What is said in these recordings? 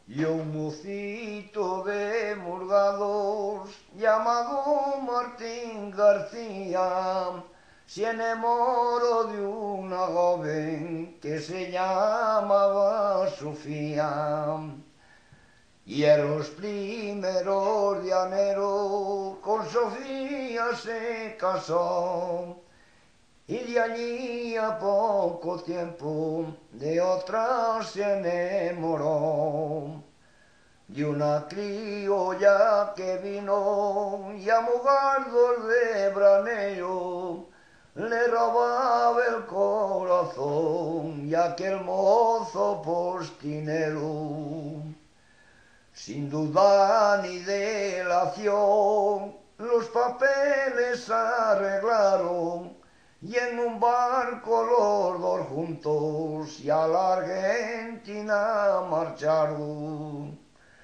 Y un mocito de Murgados llamado Martín García se enamoró de una joven que se llamaba Sofía. Y en los primeros de enero con Sofía se casó. Y de allí a poco tiempo de otra se enamoró. De una criolla que vino y a Mugardos de Branero le robaba el corazón y aquel mozo postinero. Sin duda ni delación los papeles arreglaron y en un barco los dos juntos y a la Argentina marcharon.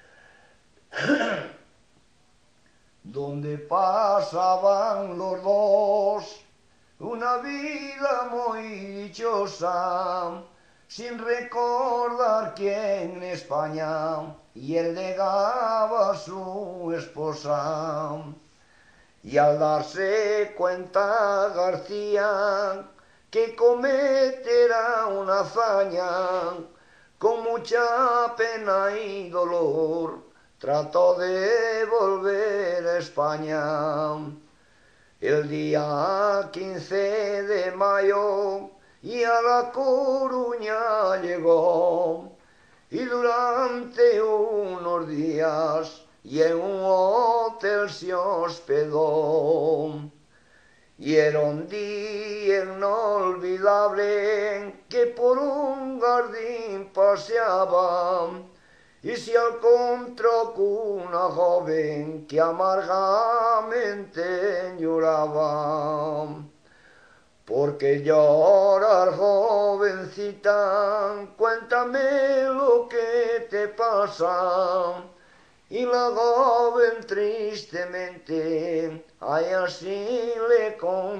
Donde pasaban los dos una vida muy dichosa, sin recordar quién en España y él negaba a su esposa. Y al darse cuenta García que cometerá una hazaña, con mucha pena y dolor trató de volver a España. El día 15 de mayo y a La Coruña llegó, y durante unos días y en un hotel se hospedó. Y era un día inolvidable que por un jardín paseaba y se encontró con una joven que amargamente lloraba. Porque lloras, jovencita, cuéntame lo que te pasa. Y la joven tristemente así le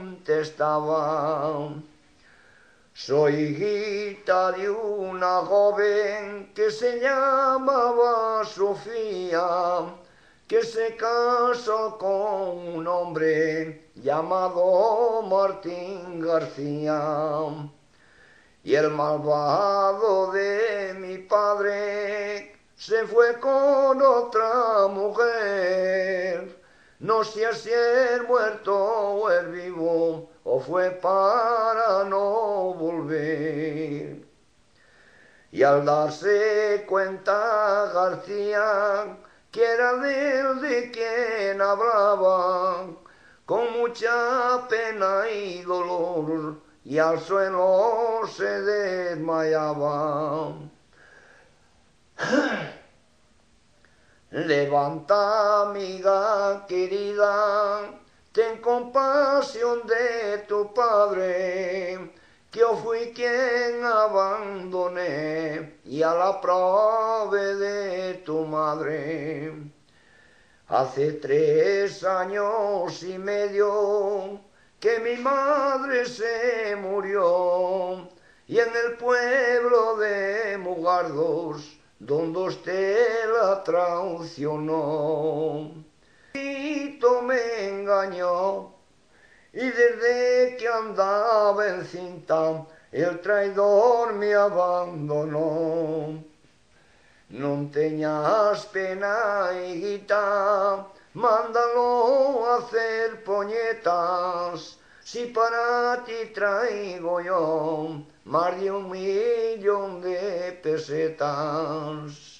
contestaba: soy hijita de una joven que se llamaba Sofía, que se casó con un hombre llamado Martín García. Y el malvado de mi padre se fue con otra mujer. No sé si es muerto o es vivo, o fue para no volver. Y al darse cuenta García que era de él de quien hablaba, con mucha pena y dolor, y al suelo se desmayaba. Levanta, amiga querida, ten compasión de tu padre, que yo fui quien abandoné y a la prove de tu madre. Hace 3 años y medio que mi madre se murió, y en el pueblo de Mugardos, donde usted la traicionó. Me engañó, y desde que andaba encinta, el traidor me abandonó. No tengas pena, hijita, mándalo a hacer puñetas, si para ti traigo yo más de 1 millón de pesetas.